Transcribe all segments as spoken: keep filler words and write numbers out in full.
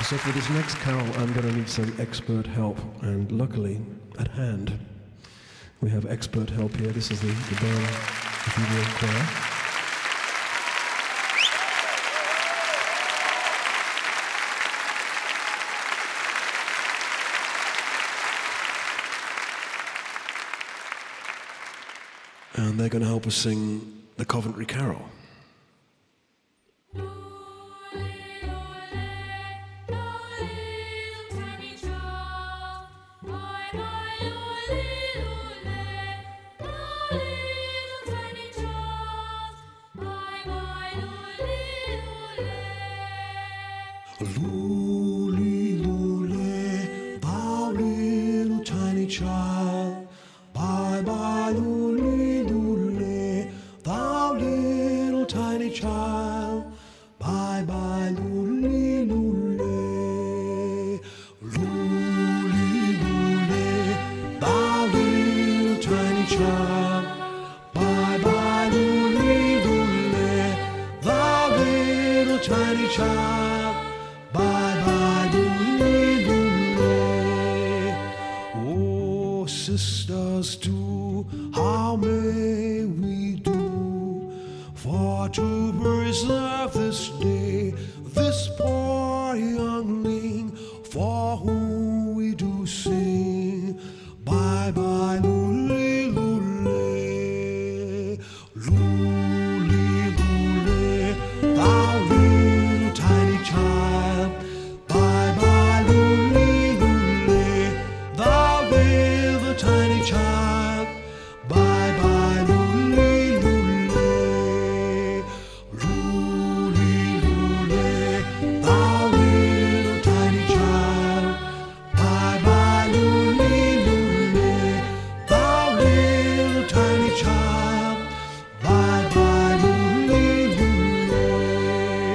So for this next carol, I'm going to need some expert help, and luckily, at hand, we have expert help here. This is the, the Durham Cathedral Choir. And they're going to help us sing the Coventry Carol. Lule, lule, thou little tiny child. Bye, bye, lule, lule, thou little tiny child. Bye, bye, lule, lule. Lule, lule, thou little tiny child. Bye, bye, lule, lule, thou little tiny child. Bye bye, lule, lule. Oh, sisters, do how may we do for to preserve this day, this poor youngling for whom we do sing. Bye bye, lule, lule, lule, lule, thou little tiny child. Bye bye, lule, lule, thou little tiny child. Bye bye, lule, lule, lule, lule, thou little tiny child. Bye bye, lule, lule, thou little tiny child. Bye bye, lule, lule.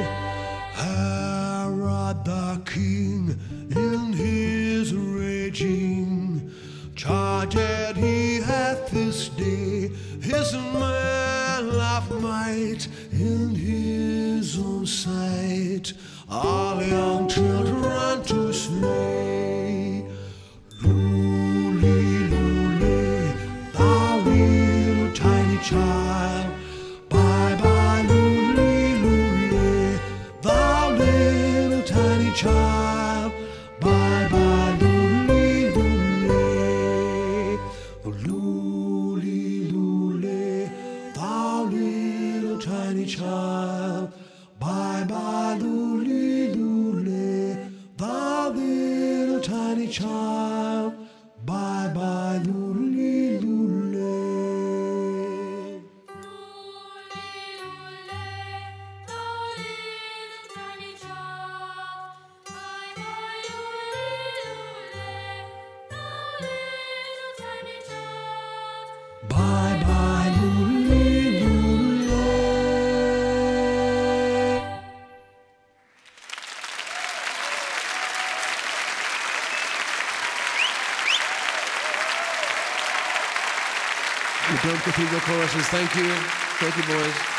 Herod the king in his raging charged he hath this day his man of might in his own sight, all young children to slay. Lule, lule, thou little tiny child. Bye bye, lule, lule, thou little tiny child. Bye bye, lule, lule, lule, lule, thou little tiny child. Bye bye, lule, lule, thou little tiny child. Bye bye, lule, lule. Bye bye, lule, lule. The Durham Cathedral Choruses, thank you. Thank you, boys.